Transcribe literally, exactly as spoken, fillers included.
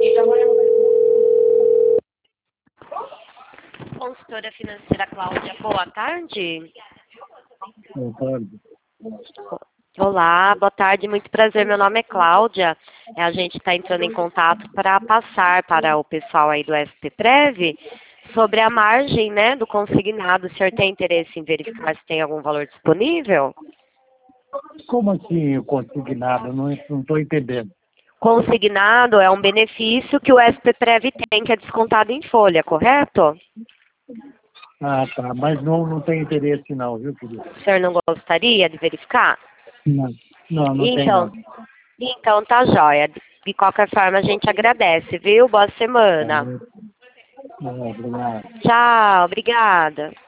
Consultora financeira Cláudia, boa tarde. Boa tarde. Olá, boa tarde, muito prazer. Meu nome é Cláudia. A gente está entrando em contato para passar para o pessoal aí do SPPrev sobre a margem, né, do consignado. O senhor tem interesse em verificar se tem algum valor disponível? Como assim o consignado? Não estou entendendo. Consignado é um benefício que o SPPrev tem, que é descontado em folha, correto? Ah, tá. Mas não, não tem interesse não, viu, querido? O senhor não gostaria de verificar? Não, não, não tem Então, não. então tá jóia. De qualquer forma, a gente agradece, viu? Boa semana. Tá, obrigado. Tchau, obrigada.